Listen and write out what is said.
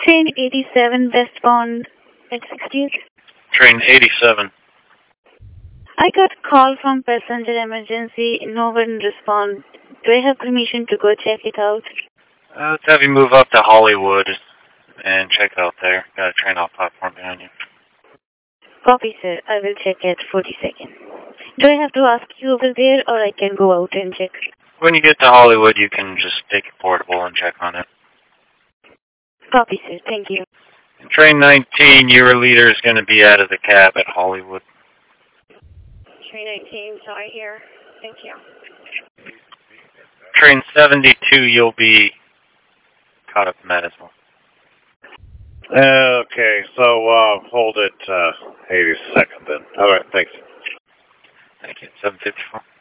Train 87 westbound at 60th. Train 87. I got a call from passenger emergency. No one respond. Do I have permission to go check it out? Let's have you move up to Hollywood and check out there. Got a train off platform behind you. Copy, sir. I will check at 42nd. Do I have to ask you over there, or I can go out and check? When you get to Hollywood, you can just take your portable and check on it. Copy, sir. Thank you. Train 19, your leader is going to be out of the cab at Hollywood. Train 19, sorry here. Thank you. Train 72, you'll be caught up in that as well. Okay, so hold it 82nd then. All right, thanks. Thank you. 754.